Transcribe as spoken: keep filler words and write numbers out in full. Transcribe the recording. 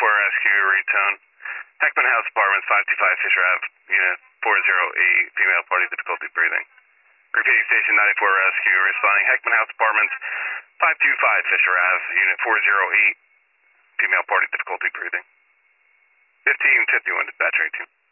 ninety-four Rescue, retone. Heckman House Apartments, five two five Fisher Ave, Unit four oh eight, female party, difficulty breathing. Repeating station ninety-four Rescue, responding Heckman House Apartments, five two five Fisher Ave, Unit four oh eight, female party, difficulty breathing. fifteen fifty-one, dispatch eighteen.